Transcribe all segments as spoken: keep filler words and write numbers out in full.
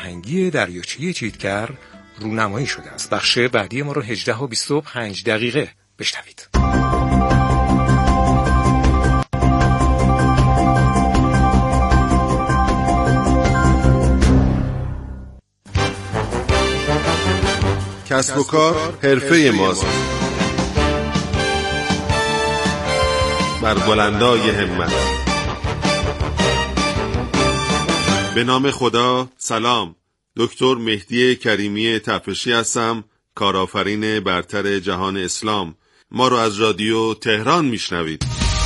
فرهنگی دریاچه چیتگر رونمایی شده است. بخش بعدی ما رو هجده و بیست و پنج دقیقه بشنوید. کسب و کار حرفه ماست. بر بلندای همت. به نام خدا. سلام، دکتر مهدی کریمی تفرشی هستم، کارآفرین برتر جهان اسلام. ما رو از رادیو تهران میشنوید.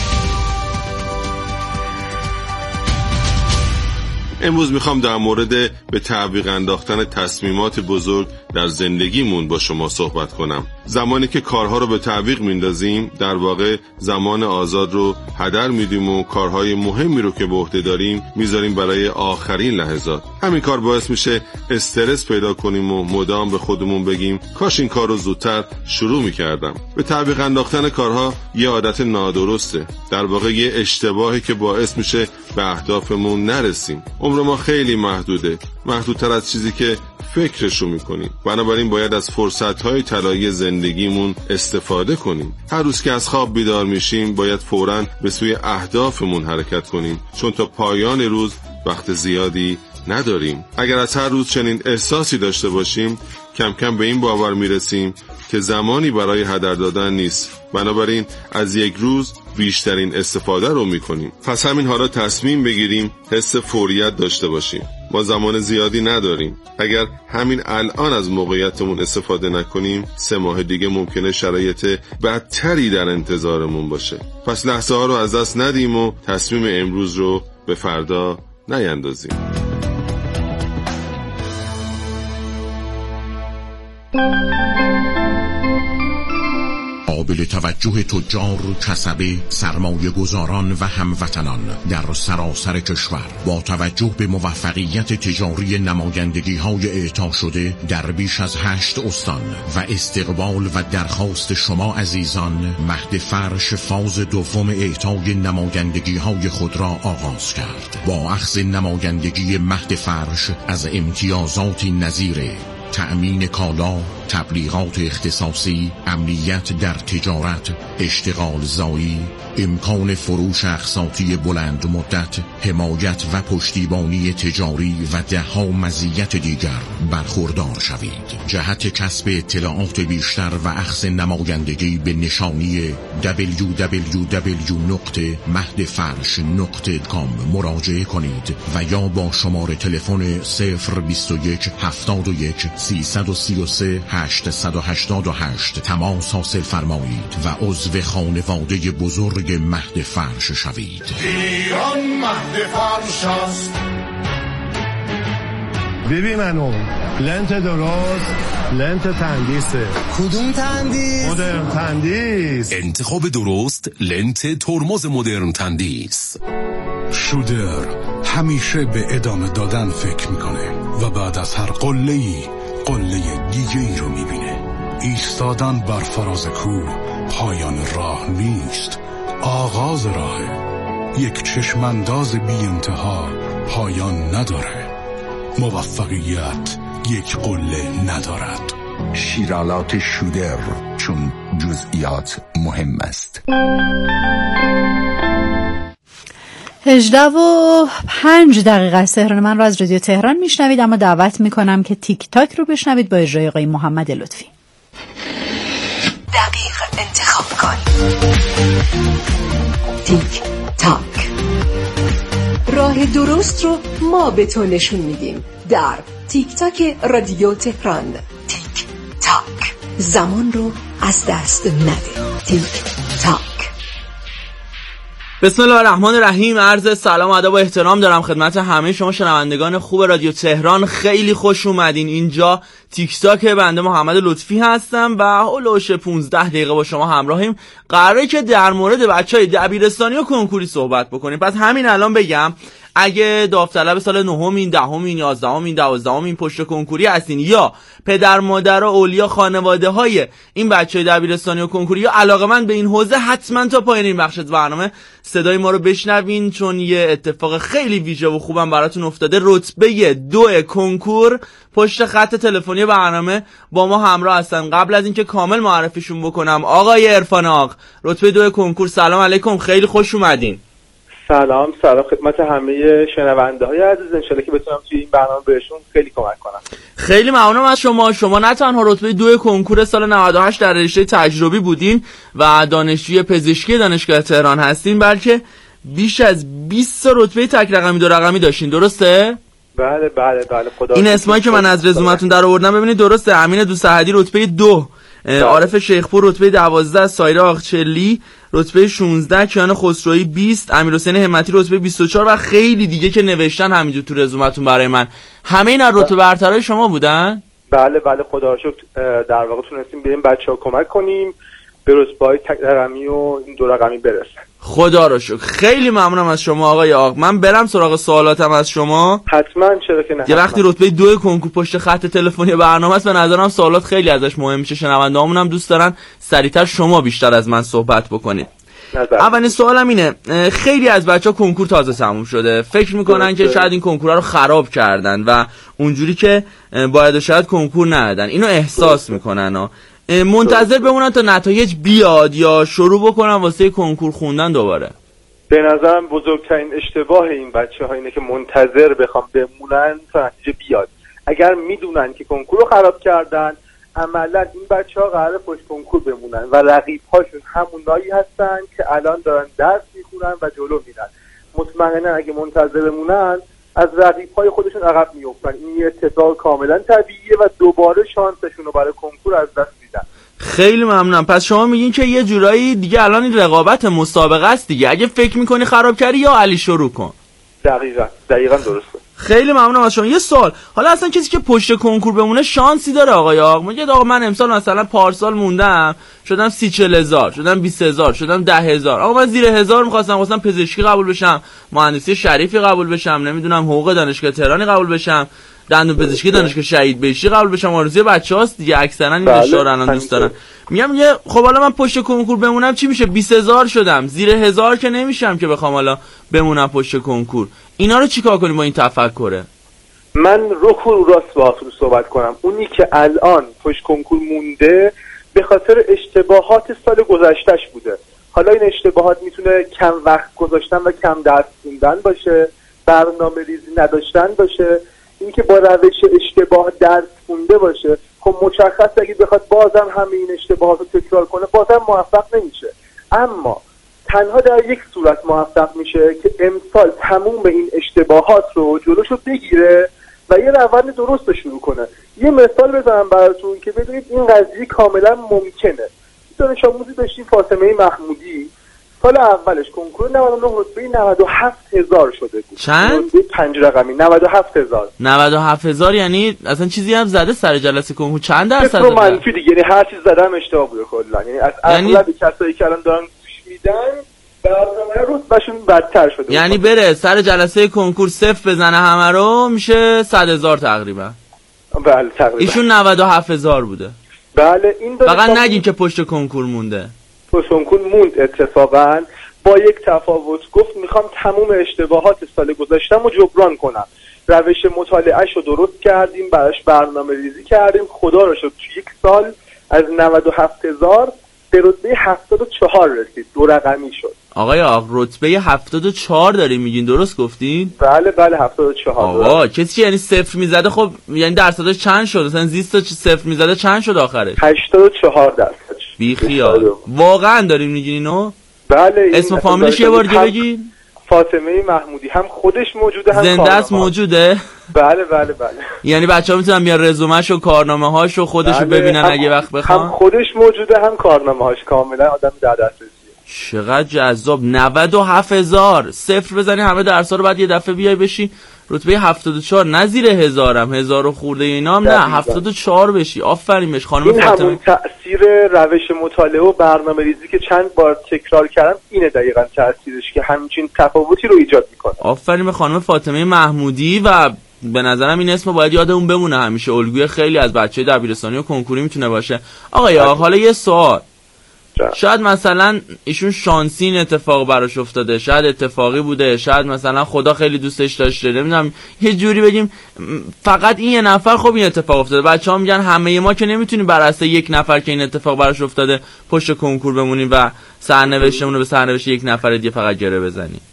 امروز میخوام در مورد به تعویق انداختن تصمیمات بزرگ در زندگیمون با شما صحبت کنم. زمانی که کارها رو به تعویق میندازیم، در واقع زمان آزاد رو هدر میدیم و کارهای مهمی رو که به عهده داریم میذاریم برای آخرین لحظات. همین کار باعث میشه استرس پیدا کنیم و مدام به خودمون بگیم کاش این کار رو زودتر شروع میکردم. به تعویق انداختن کارها یه عادت نادرسته، در واقع یه اشتباهی که باعث میشه به اهدافمون نرسیم. عمر ما خیلی محدوده، محدودتر از چیزی که فکرشو میکنیم. بنابراین باید از فرصت‌های طلایی زندگیمون استفاده کنیم. هر روز که از خواب بیدار میشیم باید فوراً به سوی اهدافمون حرکت کنیم، چون تا پایان روز وقت زیادی نداریم. اگر از هر روز چنین احساسی داشته باشیم، کم کم به این باور میرسیم که زمانی برای هدر دادن نیست. بنابراین از یک روز بیشترین استفاده رو میکنیم. پس همین حالا تصمیم بگیریم حس فوریت داشته باشیم. ما زمان زیادی نداریم. اگر همین الان از موقعیتمون استفاده نکنیم، سه ماه دیگه ممکنه شرایط بدتری در انتظارمون باشه. پس لحظه ها رو از دست ندیم و تصمیم امروز رو به فردا نیندازیم. قابل توجه تجار، کسبه، سرمایه گذاران و هموطنان در سراسر کشور با توجه به موفقیت تجاری نمایندگی های اعطا شده در بیش از هشت استان و استقبال و درخواست شما عزیزان، مهد فرش فاز دوم اعطای نمایندگی های خود را آغاز کرد. با اخذ نمایندگی مهد فرش از امتیازاتی نظیر تأمین کالا، تبلیغات اختصاصی، امنیت در تجارت، اشتغال زایی، امکان فروش اقساطی بلند مدت، حمایت و پشتیبانی تجاری و دهها مزیت دیگر برخوردار شوید. جهت کسب اطلاعات بیشتر و اخذ نمایندگی به نشانی دبلیو دبلیو دبلیو نقطه مهد فرش نقطه کام مراجعه کنید و یا با شماره تلفن صفر بیست و یک هفتاد و یک سیصد و سی و سه هشتصد و هشتاد و هشت تماس حاصل فرمایید و عضو خانواده بزرگ مهد فرش شوید. ایران مهد فرش است. ببین منو لنت درست، لنت تندیسه. کدوم تندیس؟ مدرن تندیس. انتخاب درست، لنت ترمز مدرن تندیس. شودر همیشه به ادامه دادن فکر میکنه و بعد از هر قله‌ای قله دیگه ای رو میبینه. ایستادن بر فراز کوه پایان راه نیست، آغاز راهه. یک چشمانداز بی انتها پایان نداره. موفقیت یک قله ندارد. شیرالات شودر، چون جزئیات مهم است. هجده و پنج دقیقه از تهران. من رو از رادیو تهران میشنوید، اما دعوت میکنم که تیک تاک رو بشنوید با اجرای آقای محمد لطفی. دقیق انتخاب کن. تیک تاک، راه درست رو ما به تو نشون میدیم در تیک تاک رادیو تهران. تیک تاک، زمان رو از دست نده. تیک تاک. بسم الله الرحمن الرحیم. عرض سلام و ادب و احترام دارم خدمت همه شما شنوندگان خوب رادیو تهران. خیلی خوش اومدین. اینجا تیک تاک بنده محمد لطفی هستم و هولوش پونزده دقیقه با شما همراهیم. قراره که در مورد بچهای دبیرستانی و کنکوری صحبت بکنیم. پس همین الان بگم اگه داوطلب سال نهمین، دهمین، یازدهمین، دوازدهمین پشت کنکوری هستین یا پدر مادر و اولیا خانواده های این بچهای دبیرستانی و کنکوری یا علاقه‌مند به این حوزه، حتما تا پایین این بخش برنامه صدای ما رو بشنوین، چون یه اتفاق خیلی ویژه و خوبم براتون افتاده. رتبه دو کنکور پشت خط تلفنی برنامه با ما همراه هستن. قبل از اینکه کامل معرفیشون بکنم، آقای عرفان آق، رتبه دو کنکور، سلام علیکم، خیلی خوش اومدین. سلام سلام خدمت همه شنونده های عزیز، انشالله که بتونم توی این برنامه بهشون خیلی کمک کنم. خیلی ممنونم از شما. شما نه تنها رتبه دو کنکور سال نود و هشت در رشته تجربی بودین و دانشجوی پزشکی دانشگاه تهران هستین، بلکه بیش از بیست رتبه تک رقمی دو رقمی داشتین، درسته؟ بله بله بله خدا. این اسمایی که من از رزومتون در آوردم ببینید درسته. امین دوست احدی رتبه دو، عارف شیخپور رتبه دوازده، سایره آقچلی رتبه شانزده، کیان خسروی بیست، امیرحسین همتی رتبه بیست و چهار و خیلی دیگه که نوشتن همینجور تو رزومتون برای من. همه اینا رتبه برترای شما بودن؟ بله بله خدا رو شکر در واقع تونستیم به این بچه‌ها کمک کنیم به رتبه‌های تک رقمی و این دو رقمی برسن. خدا رو شکر. خیلی ممنونم از شما آقای آق. من برم سراغ سوالاتم از شما. حتما، چرا که نه. یه وقتی رتبه دو کنکور پشت خط تلفنی برنامه است، به نظرم سوالات خیلی ازش مهم میشه. شنونده‌هامون هم دوست دارن سریعتر شما بیشتر از من صحبت بکنید. اولین سوالم اینه، خیلی از بچه‌ها کنکور تازه تموم شده، فکر میکنن که شاید این کنکورا رو خراب کردن و اونجوری که باید شاید کنکور ندادن، اینو احساس میکنن ها. منتظر بمونن تا نتایج بیاد یا شروع بکنن واسه کنکور خوندن دوباره؟ به نظرم بزرگترین اشتباه این بچه‌ها اینه که منتظر بخوام بمونن تا نتیجه بیاد. اگر میدونن که کنکور رو خراب کردن، عملا این بچه‌ها قراره پشت کنکور بمونن و رقیب‌هاشون همونایی هستن که الان دارن درس میخونن و جلو میرن. مطمئنا اگه منتظر بمونن از رقیب‌های خودشون عقب میافتن. این یه اتفاق کاملا طبیعیه و دوباره شانسشون رو برای کنکور از دست میدن. خیلی ممنونم. پس شما میگین که یه جورایی دیگه الان این رقابت مسابقه است دیگه، اگه فکر میکنی خراب کردی یا علی شروع کن. دقیقاً دقیقاً درسته. خیلی ممنونم از شما. یه سوال، حالا اصلا کسی که پشت کنکور بمونه شانسی داره آقای آق؟ میگه آقا من امسال مثلا پارسال موندم شدم سی چهل هزار، شدم بیست هزار، شدم ده هزار، آقا من زیر هزار میخواستم مثلا پزشکی قبول بشم، مهندسی شریفی قبول بشم، نمیدونم حقوق دانشگاه تهرانی قبول بشم، دندون پزشکی دانشگاه شهید بهشتی قبول بشم، آرزوی بچه‌هاست دیگه، اکثرا این رشته رو الان دوست دارن. میگم یه خب حالا من پشت کنکور بمونم چی میشه؟ بیست هزار شدم، زیر هزار که نمیشم که بخوام حالا بمونم پشت کنکور. اینا رو چیکار کنیم با این تفکره؟ من رو رو راست باهاتون صحبت کنم. اونی که الان پشت کنکور مونده به خاطر اشتباهات سال گذشتهش بوده. حالا این اشتباهات میتونه کم وقت گذاشتن و کم درس خوندن باشه، برنامه ریزی نداشتن باشه، اینکه با روش اشتباه درس خونده باشه. خب مشخصه اگه بخواد بازم همه این اشتباهات رو تکرار کنه بازم موفق نمیشه. اما تنها در یک صورت موفق میشه که امسال تموم این اشتباهات رو جلوشو بگیره و یه روند درست رو شروع کنه. یه مثال بزنم براتون که بدونید این قضیه کاملا ممکنه. دانش آموزی داشتیم فاطمه محمودی، سال اولش کنکور نود و نه رتبه نود و هفت هزار شده بود. چند؟ پنج رقمی نود و هفت هزار. نود و هفت هزار یعنی اصلا چیزی هم زده سر جلسه کنکور؟ چند درصد زده؟ منفی دیگه، یعنی هر چیز زده هم اشتباه بوده کلا. یعنی از اغلب یعنی... کسایی که الان دارن گوش میدن برنامه رتبهشون بدتر شده. یعنی بره سر جلسه کنکور صفر بزنه همه رو میشه صد هزار تقریبا. بله تقریبا. ایشون نود و هفت هزار بوده. بله این فقط نگین که پشت کنکور مونده. پشت کنکور موند اتفاقا، با یک تفاوت. گفت میخوام تموم اشتباهات سال گذشتم رو جبران کنم. روش مطالعهش رو درست کردیم، براش برنامه ریزی کردیم، خدا رو شکر تو یک سال از نود و هفت هزار به رتبه هفتاد و چهار رسید، دو رقمی شد. آقای آق رتبه هفتاد و چهار داریم میگین، درست گفتین؟ بله بله هفتاد و چهار. آقا کسی یعنی صفر میزده، خب یعنی درصدش چند شد؟ مثلا زیست صفر میزده چند شد آخرش؟ هشتاد و چهار درصد. بی خیال. واقعا داریم میگین اینو؟ بله. اسم فامیلش یه بار دیگه بگین. فاطمه محمودی، هم خودش موجوده هم زنده است موجوده؟ بله بله بله. یعنی بچه‌ها میتونن بیان رزومه‌شو و کارنامه‌هاشو خودشو بله. ببینن اگه وقت بخوان؟ هم خودش موجوده هم کارنامه‌هاش، کاملا آدم در دسترسیه. چقدر جذاب. نود و هفت هزار صفر بزنی همه درس‌ها رو، بعد یه دفعه بیای بشی رتبه هفتاد و چهار نه زیر هزارم، هزار و خورده اینا هم نه، هفتاد و چهار بشی. آفرین بهش خانم این فاطمه. همون تأثیر روش مطالعه و برنامه ریزی که چند بار تکرار کردم اینه دقیقاً تأثیرش که همچین تفاوتی رو ایجاد میکنه. آفرین به خانم فاطمه محمودی و به نظرم این اسم باید یادمون بمونه همیشه، الگوی خیلی از بچه دبیرستانی و کنکوری میتونه باشه. آقا یا حالا یه سوال، شاید مثلا ایشون شانسی این اتفاق براش افتاده، شاید اتفاقی بوده، شاید مثلا خدا خیلی دوستش داشته، نمیدونم یه جوری بگیم فقط این یه نفر خب این اتفاق افتاده. بچه‌ها میگن همه ما که نمیتونیم بر اساس یک نفر که این اتفاق براش افتاده پشت کنکور بمونیم و سرنوشتمون رو به سرنوشت یک نفر دیگه فقط گره بزنیم.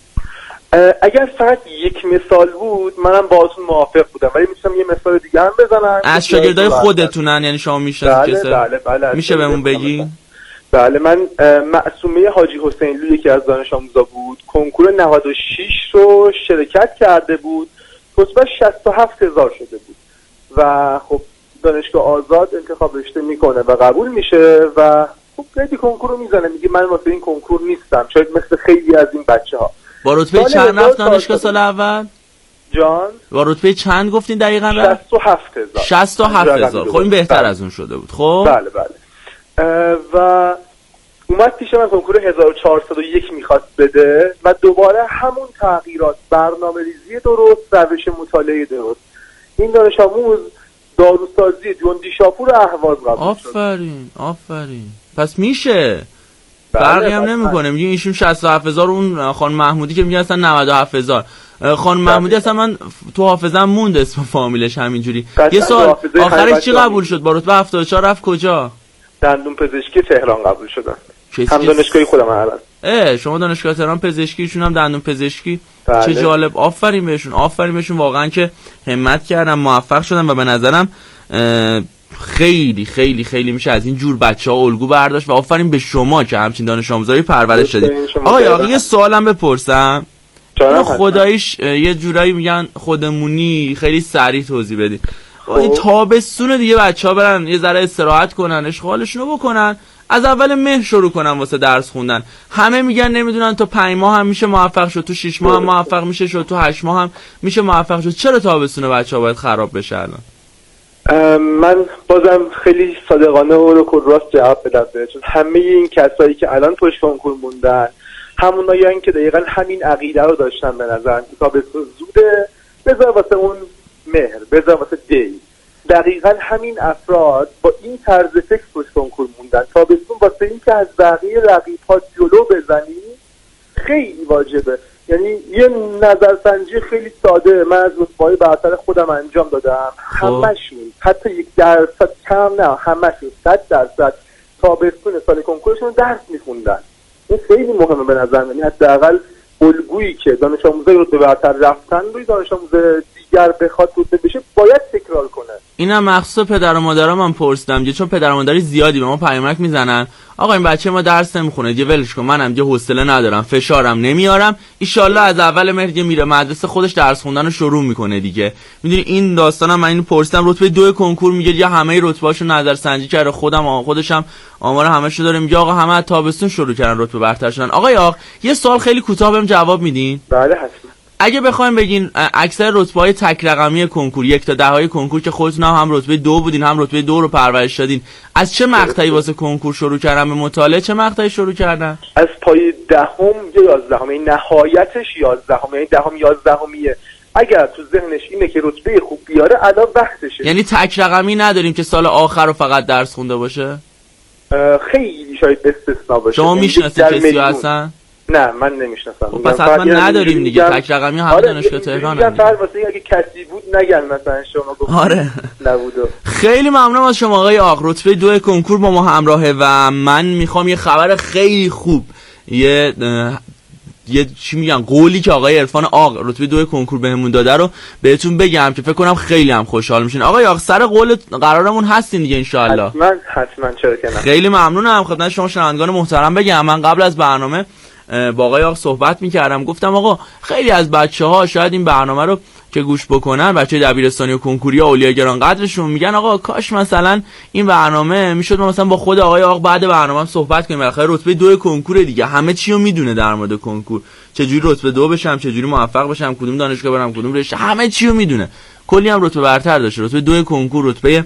اگر فقط یک مثال بود منم باهاتون موافق بودم، ولی میتونم یه مثال دیگه هم بزنم. از شاگردای خودتونن یعنی شما میشناسید کسی؟ بله بله. میشه بهمون بگی؟ بله من معصومه حاجی حسینلو یکی از دانش آموزا بود، کنکور نود و شش رو شرکت کرده بود، رتبه شصت و هفت هزار شده بود و خب دانشگاه آزاد انتخاب رشته میکنه و قبول میشه و خب قیدی کنکور رو میزنه، میگه من واسه این کنکور نیستم، شاید مثل خیلی از این بچه ها. با رتبه چند رفت دانشگاه سال اول؟ جان با رتبه چند گفتین دقیقاً؟ شصت و هفت هزار. شصت و هفت هزار. خب این بهتر از اون شده بود. خب بله بله. و اومد پیش من کنکور هزار و چهارصد و یک میخواست بده و دوباره همون تغییرات، برنامه ریزی درست، روش مطالعه درست. این دانش آموز داروسازی جندی شاپور اهواز قبول شد. آفرین آفرین. پس میشه فرقی هم نمیکنه. میگه ایشون شصت و هفت هزار، اون خانم محمودی که میگه اصلا نود و هفت هزار. خانم محمودی اصلا من تو حافظم موند اسم فامیلش همینجوری. یه سال آخرش چی قبول شد؟ با رتبه هفتاد و چهار رفت کجا؟ دندون پزشکی تهران قبول شدن. هم دانشگاهی خودم الان. اه شما دانشگاه تهران پزشکی، ایشون هم دندون پزشکی. بله. چه جالب. آفرین بهشون، آفرین بهشون واقعا که همت کردن، موفق شدن و به نظرم خیلی خیلی خیلی میشه از این جور بچه‌ها الگو برداشت و آفرین به شما که همچین دانش آموزایی پرورش دادید. آقا یا یه سوالم بپرسم. خداییش یه جورایی میگن خودمونی خیلی سریع توضیح بدید. این تابستون دیگه بچه‌ها برن یه ذره استراحت کنن، اشغالشونو بکنن، از اول مهر شروع کنن واسه درس خوندن. همه میگن نمیدونن تا پنج ماه هم میشه موفق شد، تو شش ماه هم موفق میشه شد، تو هشت ماه هم میشه موفق شد. چرا تابستون بچه‌ها باید خراب بشه الان؟ من بازم خیلی صادقانه و رو راست جواب بدم بهتون. همه این کسایی که الان پشت کنکور موندن همونایین که دقیقاً همین عقیده رو داشتن به نظر تابستون زوده، بذار واسه اون مهر، بذار واسه دی. دقیقاً همین افراد با این طرز فکر پشت کنکور موندن. تابستون واسه این که از بقیه رقیب‌ها جلو بزنی خیلی واجبه. یعنی یه نظرسنجی خیلی ساده من از رتبه‌های برتر خودم انجام دادم، همشون حتی یک درصد کم نه، همشون صد درصد تابستون سال کنکورشون درس میخوندن. این خیلی مهمه به نظر من. حداقل الگویی که دانش آموزای رتبه برتر رفتن روی دانش آموز دیگر بخواد رتبه بشه باید تکرار کنه. اینم مخصوص پدر و مادرام من پرسیدم دیگه، چون پدر و مادری زیادی به ما پیامک میزنن آقا این بچه ما درس نمیخونه دیگه ولش کن، منم دیگه حوصله ندارم، فشارم نمیارم، ان شاءالله از اول مهر دیگه میره مدرسه خودش درس خوندن رو شروع میکنه دیگه. میدونی این داستانم من اینو پرسیدم، رتبه دو کنکور میگه یا همه رتبه‌هاشو نظر سنجی کرده، خودم خودشم آمار همه‌شو داره، میگه آقا همه از تابستون شروع کردن رتبه برتر شدن. آقا یا یه سوال خیلی کوتاه بهم جواب میدین؟ بله حتما. اگه بخوایم بگین اکثر رتبه‌های تک رقمی کنکور یک تا ده های کنکور که خودتون هم رتبه دو بودین هم رتبه دو رو پرورش دادین، از چه مقطعی واسه کنکور شروع کردن به مطالعه؟ چه مقطعی شروع کردن؟ از پای دهم یا یازدهم، یعنی نهایتش یازدهم، یعنی دهم یازدهمیه. اگر تو ذهنش اینه که رتبه خوب بیاره الان وقتشه. یعنی تک رقمی نداریم که سال آخر رو فقط درس خونده باشه؟ خیلی شاید استثنا باشه. شما میشناسید کسی هستن؟ نه من نمیشناسم. پس حتما نداریم دیگه، تک رقمی همه دانشگاه تهران هم. آره واسه اگه کسی بود نگن مثلا شما گفتید آره نبود. خیلی ممنونم از شما آقای آق. رتبه دو کنکور با ما همراهه و من میخوام یه خبر خیلی خوب، یه یه چی میگن قولی که آقای عرفان آق رتبه دو کنکور بهمون داده رو بهتون بگم که فکر کنم خیلی هم خوشحال میشین. آقای آق سر قول قرارمون هستین دیگه ان شاء الله؟ حتما حتما، چرا که نه. خیلی ممنونم. خدمت شما شنوندگان محترم بگم من قبل از برنامه با آقای آق صحبت میکردم، گفتم آقا خیلی از بچه‌ها شاید این برنامه رو که گوش بکنن، بچه دبیرستانی و کنکوری اولیای گران قدرشون میگن آقا کاش مثلا این برنامه میشد ما مثلا با خود آقای آق بعد برنامه هم صحبت کنیم، بالاخره رتبه دو کنکور دیگه همه چی رو میدونه در مورد کنکور، چه جوری رتبه دو بشم، چه جوری موفق بشم، کدوم دانشگاه برم، کدوم رشته، همه چی رو میدونه. کلی هم رتبه برتر داشته، رتبه دو کنکور، رتبه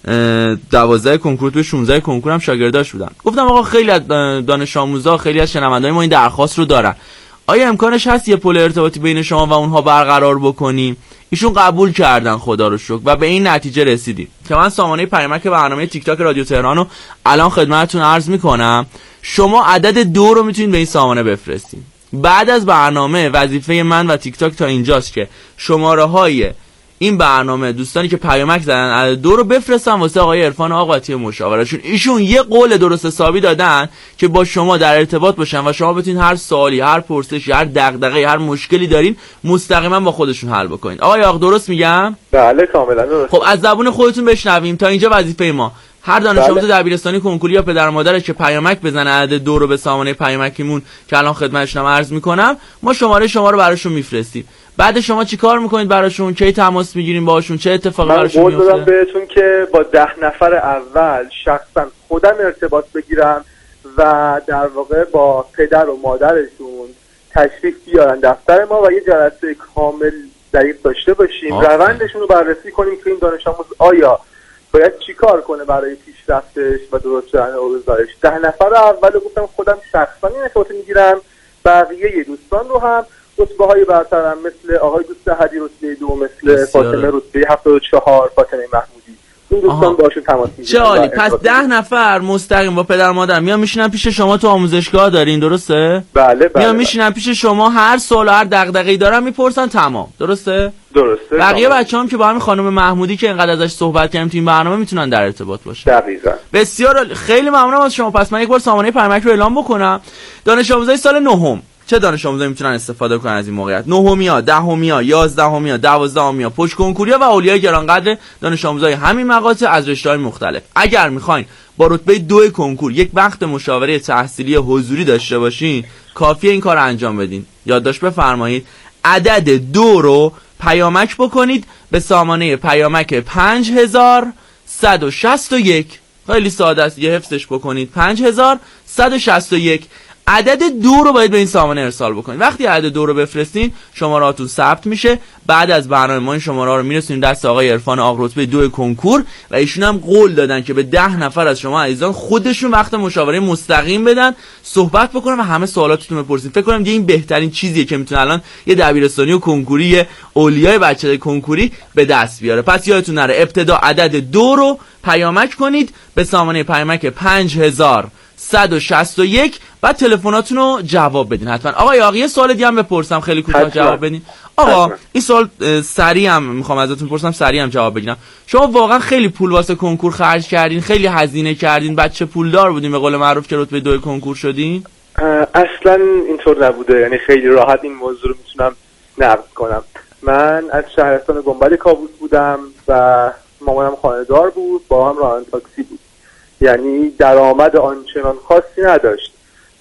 دوازده کنکور، رتبه شانزده کنکور هم شاگرداش بودن. گفتم آقا خیلی از دانش آموزا، خیلی از شنوندای ما این درخواست رو دارن، آیا امکانش هست یه پل ارتباطی بین شما و اونها برقرار بکنیم؟ ایشون قبول کردن خدا رو شکر و به این نتیجه رسیدیم که من سامانه پیامک برنامه تیک تاک رادیو تهران رو الان خدمتتون عرض میکنم. شما عدد دو رو میتونید به این سامانه بفرستید. بعد از برنامه وظیفه من و تیک تاک تا اینجاست که شماره های این برنامه دوستانی که پیامک زدن عدد دو رو بفرستن واسه آقای عرفان آقاتی مشاورشون. ایشون یه قول درست حسابی دادن که با شما در ارتباط باشن و شما بتونید هر سوالی، هر پرسشی، هر دغدغه‌ای، هر مشکلی دارین مستقیما با خودشون حل بکنید. آقای آق درست میگم؟ بله کاملا درست. خب از زبون خودتون بشنویم. تا اینجا وظیفه ما هر دانش آموز بله. دبیرستانی کنکوری یا پدر مادرش که پیامک بزنه عدد دو رو به سامانه پیامکیمون که الان خدمتشون عرض میکنم، ما شماره شما رو براشون میفرستیم. بعد شما چی کار میکنید براشون؟ کی تماس میگیریم باشون؟ چه اتفاقی براشون میفته؟ من قول دادم بهتون که با ده نفر اول شخصا خودم ارتباط بگیرم و در واقع با پدر و مادرشون تشریف بیارن دفتر ما و یه جلسه کامل دقیق داشته باشیم، روندشون رو بررسی کنیم که این دانش آموز آیا باید چی کار کنه برای پیشرفتش و درست شدن اوضاعش. ده نفر اول گفتم خودم شخصا این ارتباط میگیرم، بقیه دوستان رو هم رتبه های برترم مثل آقای دوست هدی رتبه دو، مثل فاطمه رتبه هفتاد و چهار، فاطمه محمودی، این دوستان باشون تماس میگیرن. چه عالی. پس ده نفر مستقیم با پدر مادر میان میشینن پیش شما، تو آموزشگاه دارین درسته؟ بله بله. میان میشینن پیش شما، هر سوال و هر دغدغه‌ای دارن میپرسن، تمام درسته؟ درسته. بقیه بچه‌ام که با همین خانم محمودی که اینقدر ازش صحبت کردیم تو این برنامه میتونن در ارتباط باشن. دقیقاً. بسیار خیلی ممنونم از شما. پس من یک بار سامانه پیامک رو اعلام بکنم. دانش آموزای سال نهم، چه دانش آموزایی میتونن استفاده کنن از این موقعیت؟ نهمیا، دهمیا، یازدهمیا، دوازدهمیا، پشت کنکوریا و اولیای گرانقدر دانش آموزای همین مقاطع از رشته‌های مختلف. اگر میخواین با رتبه دو کنکور یک وقت مشاوره تحصیلی حضوری داشته باشین، کافیه این کار انجام بدین. یادداشت بفرمایید عدد دو رو پیامک بکنید به سامانه پیامک پنج هزار صد و شصت و یک. خیلی ساده است، یه حفظش بکنید. پنج هزار صد و شصت و یک. عدد دو رو باید به این سامانه ارسال بکنید. وقتی عدد دو رو بفرستین شمارهاتون ثبت میشه. بعد از برنامه ما این شماره رو میرسونیم دست آقای عرفان آق رتبه دو کنکور و ایشون هم قول دادن که به ده نفر از شما عزیزان خودشون وقت مشاوره مستقیم بدن، صحبت بکنن و همه سوالاتتون بپرسین. فکر کنم دیگه این بهترین چیزیه که میتونه الان یه دبیرستانی و کنکوری اولیای بچه‌های کنکوری به دست بیاره. پس یادتون نره ابتدا عدد دو رو پیامک کنید به سامانه پیامک پنج هزار صد و شصت و یک، بعد تلفناتون رو جواب بدین حتما. آقای آقا یه سوال دیگه هم بپرسم، خیلی کوتاه جواب بدین. آقا حتما. این سوال سریع هم میخوام ازتون بپرسم، سریع هم جواب بگیرم. شما واقعا خیلی پول واسه کنکور خرج کردین، خیلی هزینه کردین، بچه پولدار بودین به قول معروف که رتبه دو کنکور شدین؟ اصلا اینطور نبوده، یعنی خیلی راحت این موضوع رو میتونم نقد کنم. من از شهرستان گنبد کاووس بودم و مامانم خانه‌دار بود، با هم راننده تاکسی بود، یعنی درآمد آنچنان خاصی نداشت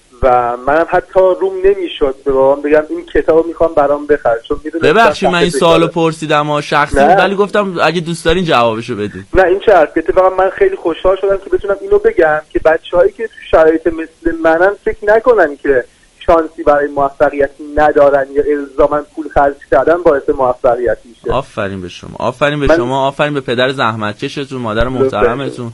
و منم حتی روم نمیشد به بابام بگم این کتابو میخوام برام بخر، چون میدونم. ببخشید من این سوالو پرسیدم و شخصی ولی گفتم اگه دوست دارین جوابشو بدید. نه این چه حرف، اتفاقا من خیلی خوشحال شدم که بتونم اینو بگم که بچه‌هایی که تو شرایط مثل منن فکر نکنن که شانسی برای موفقیت ندارن یا الزاما پول خرج کردن باعث موفقیت میشه. آفرین به شما، آفرین به من... شما، آفرین به پدر زحمتکشتون، مادر محترمتون.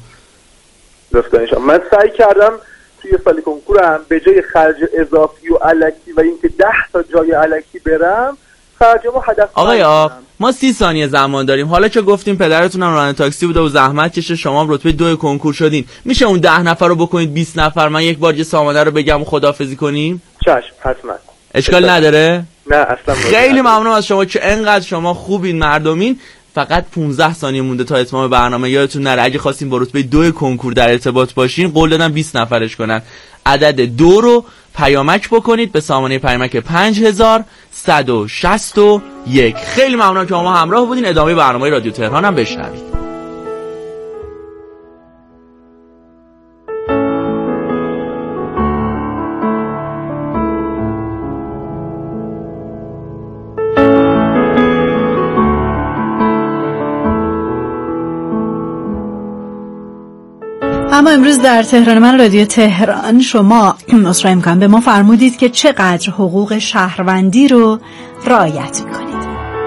دفترشم من سعی کردم توی سال کنکورم به جای خرج اضافی و الکی و اینکه ده تا جای الکی برم، خرجمو هدف. آقای آق ما سی ثانیه زمان داریم. حالا که گفتیم پدرتون هم راننده تاکسی بوده و زحمت کشه، شما هم رتبه دو کنکور شدین، میشه اون ده نفر رو بکنید بیست نفر، من یک بار یه سامانه رو بگم و خداحافظی کنیم؟ چشم حتما. اشکال نداره؟ نه اصلا. خیلی ممنونم از شما که انقدر شما خوبین، مردمین. فقط پانزده ثانیه مونده تا اتمام برنامه. یادتون نره اگه خواستین با رتبه دو کنکور در ارتباط باشین، قول دادم بیست نفرش کنن. عدد دو رو پیامک بکنید به سامانه پیامک پنج هزار صد و شصت و یک. خیلی ممنونم که ما همراه بودین. ادامه برنامه رادیو تهران هم بشنوید. اما امروز در تهران من رادیو تهران شما عذرخواهی می‌کنم به ما فرمودید که چقدر حقوق شهروندی رو رعایت می‌کنید.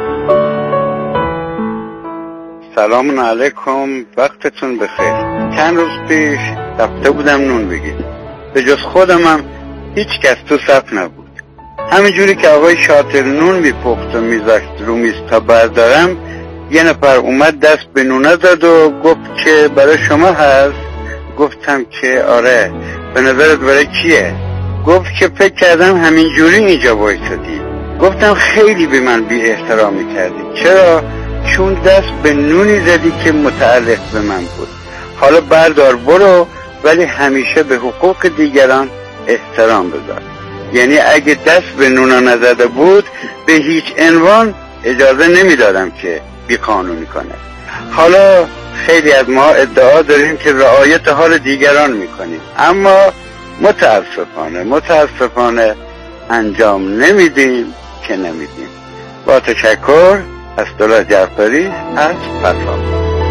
سلام علیکم، وقتتون بخیر. چند روز پیش رفته بودم نون بگیرم، به جز خودم هم هیچ کس تو صف نبود. همینجوری که آقای شاطر نون میپخت و میذاشت رو میز تا بردارم، یه نفر اومد دست به نونه زد و گفت که برای شما هست. گفتم که آره. به نظرت برای کیه؟ گفت که فکر کردم همینجوری اینجا وایسادی. گفتم خیلی به من بی احترامی کردی. چرا؟ چون دست به نونی زدی که متعلق به من بود. حالا بردار برو، ولی همیشه به حقوق دیگران احترام بذار. یعنی اگه دست به نونا نزده بود به هیچ عنوان اجازه نمیدادم که بی قانونی کنه. حالا خیلی از ما ادعا داریم که رعایت حال دیگران میکنیم، اما متاسفانه متاسفانه انجام نمیدیم که نمیدیم. با تشکر از دولت جعفری از پترام.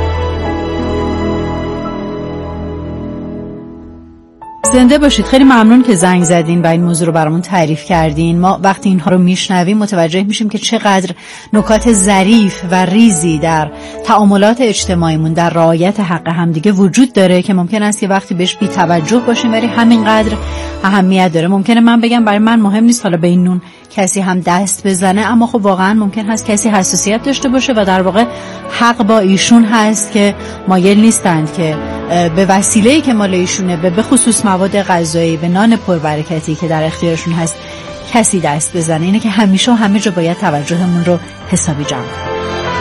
زنده باشید. خیلی ممنون که زنگ زدین و این موضوع رو برامون تعریف کردین. ما وقتی اینها رو میشنویم متوجه میشیم که چقدر نکات ظریف و ریزی در تعاملات اجتماعیمون در رعایت حق همدیگه وجود داره که ممکن است که وقتی بهش بی توجه باشیم ولی همینقدر اهمیت داره. ممکنه من بگم برای من مهم نیست حالا به این نون کسی هم دست بزنه، اما خب واقعا ممکن هست کسی حساسیت داشته باشه و در واقع حق با ایشون هست که مایل نیستند که به وسیله‌ای که مال ایشونه، به خصوص مواد غذایی، به نان پربرکتی که در اختیارشون هست کسی دست بزنه. اینه که همیشه و همه جا باید توجهمون رو حسابی جمع کنیم.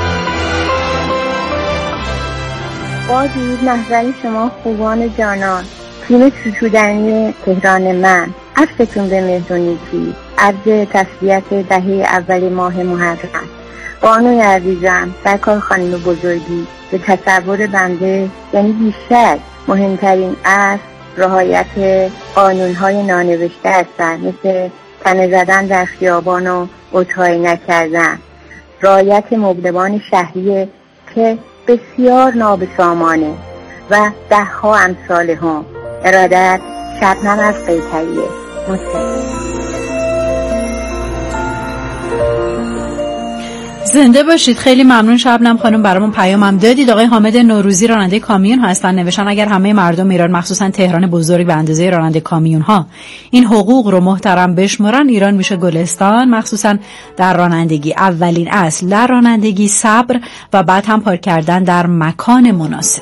با درود محضر شما خوبان جانان، تیم ستودنی تهران من، عطفتون به مهرونیکی، عرض تسلیت دهه اول ماه محرم. بانوی عزیزم، سرکار خانم بزرگی، به تصور بنده یعنی بیشتر مهمترین اصل رعایت قانون‌های نانوشته هستند، مثل تنه زدن در خیابان و عذرخواهی نکردن، رعایت مبلمان شهریه که بسیار نابسامانه و ده ها امثال هم. ارادت، شبنم از قیطریه. متشکرم. زنده باشید. خیلی ممنون شبنم خانم، برامون پیامم دادید. آقای حامد نوروزی راننده کامیون هستن، نوشتن اگر همه مردم ایران مخصوصا تهران بزرگ به اندازه راننده کامیون ها این حقوق رو محترم بشمرن، ایران میشه گلستان. مخصوصا در رانندگی اولین اصل در رانندگی صبر و بعد هم پارک کردن در مکان مناسبه.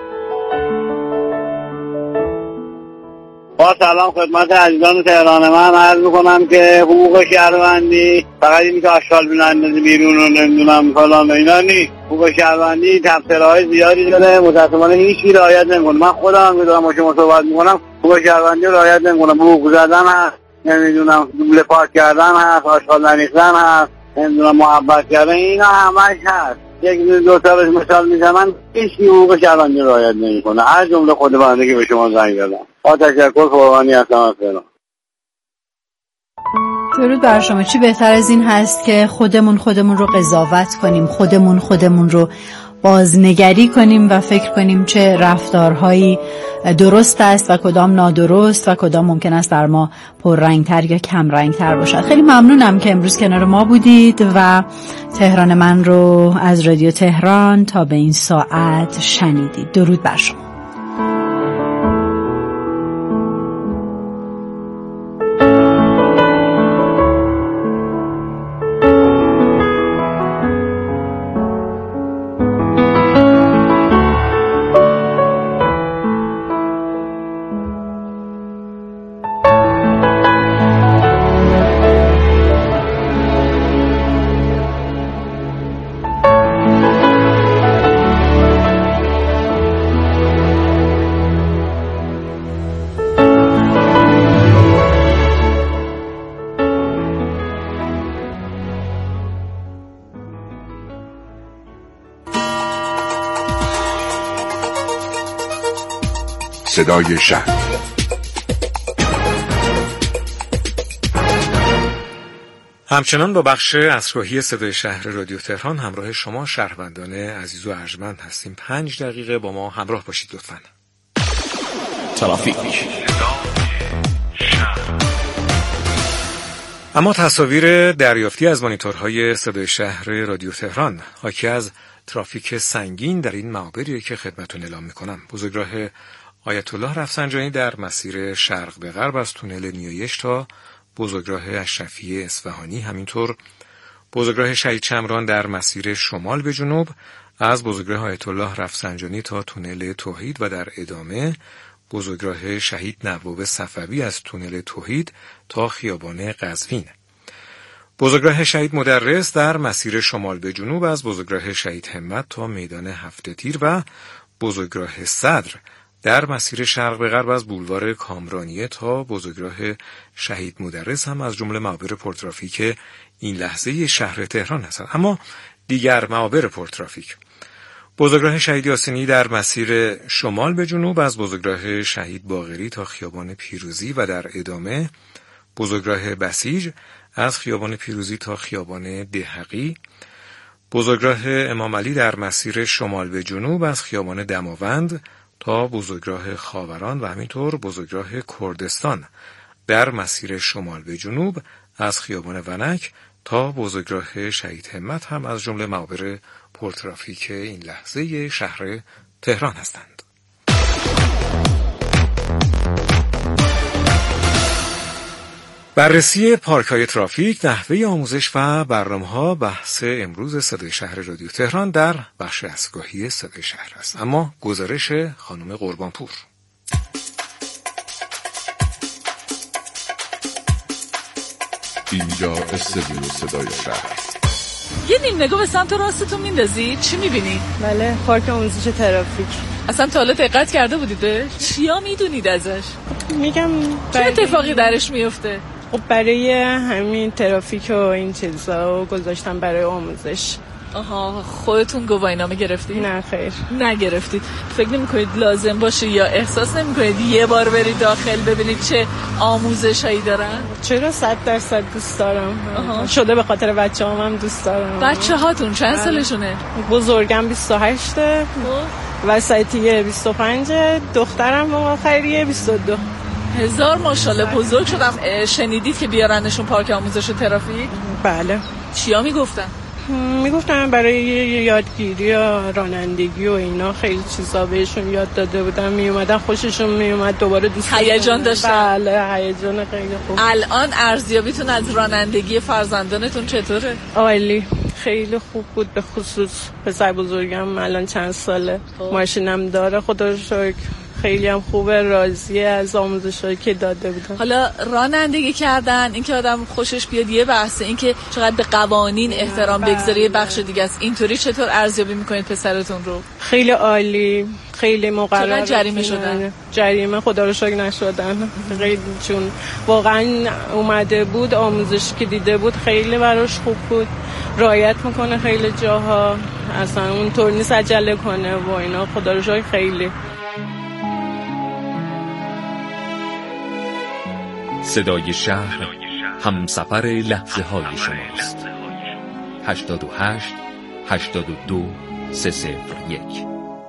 با سلام خدمت عزیزان تهران من عرض میکنم که حقوق شهروندی فقط این که آشغال بلندازی بیرون و نمیدونم فلان و اینا نیست. حقوق شهروندی تفسیرهای زیادی داره، متاسفانه هیچی رعایت نمیکنه. من خودم هم میدونم با شما صحبت میکنم، حقوق شهروندی رعایت نمیکنم. حقوق زدن هست، نمیدونم دوبله پارک کردن هست، آشغال نریختن هست، نمیدونم محبت کردن، اینا همش هست. یک دو تا مثال میزنم، هیچ حقوق شهروندی رعایت نمیکنه، هر جمله خود بنده که به شما زنگ زدم. با تشکر، قربانی هستم از فعلا. درود بر شما. چی بهتر از این هست که خودمون خودمون رو قضاوت کنیم، خودمون خودمون رو بازنگری کنیم و فکر کنیم چه رفتارهایی درست است و کدام نادرست و کدام ممکن است در ما پررنگتر یا کم رنگتر باشد. خیلی ممنونم که امروز کنار ما بودید و تهران من رو از رادیو تهران تا به این ساعت شنیدید. درود بر شما. صدای شهر. همچنان با بخش اصراحی صدای شهر رادیو تهران همراه شما شهروندان عزیز و ارجمند هستیم. پنج دقیقه با ما همراه باشید لطفاً. ترافیک. اما تصاویر دریافتی از مانیتورهای صدای شهر رادیو تهران حاکی از ترافیک سنگین در این معابری که خدمتتون اعلام میکنم. بزرگراه آیت الله رفسنجانی در مسیر شرق به غرب از تونل نیایش تا بزرگراه اشرفی اصفهانی، همینطور بزرگراه شهید شمران در مسیر شمال به جنوب از بزرگراه آیت الله رفسنجانی تا تونل توحید و در ادامه بزرگراه شهید نواب صفوی از تونل توحید تا خیابان قزوین. بزرگراه شهید مدرس در مسیر شمال به جنوب از بزرگراه شهید همت تا میدان هفت تیر و بزرگراه صدر در مسیر شرق به غرب از بولوار کامرانیه تا بزرگراه شهید مدرس هم از جمله معابر پرترافیک این لحظه شهر تهران هستند. اما دیگر معابر پرترافیک: بزرگراه شهید یاسینی در مسیر شمال به جنوب از بزرگراه شهید باقری تا خیابان پیروزی و در ادامه بزرگراه بسیج از خیابان پیروزی تا خیابان دهقی، بزرگراه امام علی در مسیر شمال به جنوب از خیابان دماوند تا بزرگراه خاوران و همینطور بزرگراه کردستان در مسیر شمال به جنوب از خیابان ونک تا بزرگراه شهید همت هم از جمله معابر پرترافیک این لحظه شهر تهران هستند. بررسی پارک‌های ترافیک، نحوه آموزش و برنامه‌ها بحث امروز صدای شهر رادیو تهران در بخش اسگاهی صدای شهر است. اما گزارش خانم قربانپور. اینجا استودیو صدای شهر. یه نیم نگاه به سمت راستتون میندازی چی میبینی؟ بله، پارک آموزش ترافیک. اصلا تا حالا دقت کرده بودید بهش؟ چیا میدونید ازش؟ میگم چه اتفاقی درش میفته؟ خب برای همین ترافیک و این چیزا گذاشتم برای آموزش. آها، خودتون گواهینامه گرفتید؟ نه خیر نگرفتید. فکر نمی‌کنید لازم باشه یا احساس نمی‌کنید یه بار برید داخل ببینید چه آموزشایی دارن؟ چرا؟ صد درصد دوست دارم. آها. شده به خاطر بچه‌هام هم دوست دارم. بچه‌هاتون چند سالشونه؟ بزرگم بیست و هشت، وسطیه بیست و پنج، دخترم آخریه بیست و دو. هزار ماشاءالله، بزرگ شدم. شنیدید که بیارنشون پارک آموزش ترافیک؟ بله. چیا میگفتن؟ میگفتن برای یادگیری و رانندگی و اینا خیلی چیزا بهشون یاد داده بودن، میومدن خوششون میومد، دوباره دوست هیجان داشتن. بله، هیجان خیلی خوب. الان ارزیابیتون از رانندگی فرزندانتون چطوره؟ عالی، خیلی خوب بود. به خصوص پسر بزرگم الان چند ساله، ماشینم داره، خدا رو شکر. خیلی هم خوبه، راضیه از آموزشایی که داده بودن. حالا رانندگی کردن، اینکه آدم خوشش بیاد یه بحثه، اینکه چقدر به قوانین احترام بگذاره یه بخش دیگه است. اینطوری چطور ارزیابی میکنید پسرتون رو؟ خیلی عالی، خیلی مقرر. چقدر جریمه شدن؟ جریمه خدا رو شکر نشدن، خیلی، چون واقعا اومده بود، آموزشی که دیده بود خیلی براش خوب بود، رعایت میکنه خیلی جاها، اصلا اونطور نیست عجله کنه و اینا، خدا رو شکر خیلی. صدای شهر همسفر لحظه های شماست. هشتاد و هشت هشتاد و دو سه صفر یک.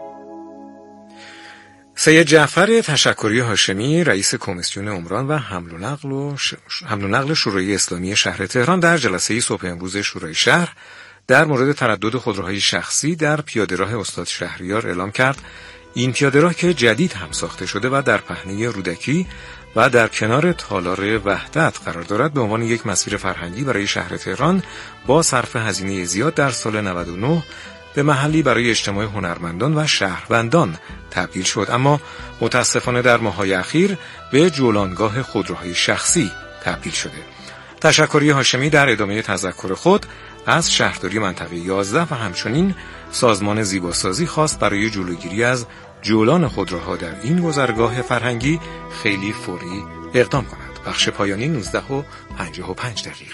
سید جعفر تشکری هاشمی، رئیس کمیسیون عمران و حمل و نقل و ش... حمل و نقل شورای اسلامی شهر تهران در جلسه صبح امروز شورای شهر در مورد تردد خودروهای شخصی در پیاده‌راه استاد شهریار اعلام کرد این پیاده‌راه که جدید هم ساخته شده و در پهنه رودکی و در کنار تالار وحدت قرار دارد به عنوان یک مسیر فرهنگی برای شهر تهران با صرف هزینه زیاد در سال نود و نه به محلی برای اجتماع هنرمندان و شهروندان تبدیل شد، اما متاسفانه در ماه‌های اخیر به جولانگاه خودروهای شخصی تبدیل شده. تشکری هاشمی در ادامه تذکر خود از شهرداری منطقه یازده و همچنین سازمان زیباسازی خواست برای جلوگیری از جولان خودروها در این گذرگاه فرهنگی خیلی فوری اقدام کند. بخش پایانی نوزده و پنجاه و پنج دقیقه.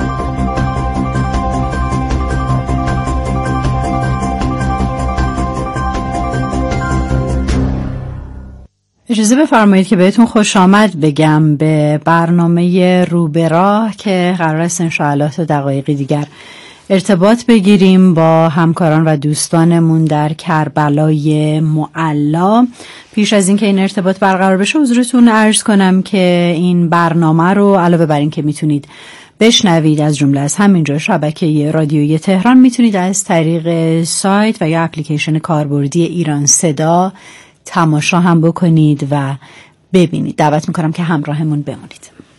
اجازه بفرمایید که بهتون خوش آمد بگم به برنامه رو به راه که قرار است انشاءالله تا دقایقی دیگر ارتباط بگیریم با همکاران و دوستانمون در کربلای معلا. پیش از اینکه این ارتباط برقرار بشه حضورتون عرض کنم که این برنامه رو علاوه بر این که میتونید بشنوید از جمله از همینجا شبکه رادیویی تهران، میتونید از طریق سایت و یا اپلیکیشن کاربردی ایران صدا تماشا هم بکنید و ببینید. دعوت میکنم که همراهمون بمونید.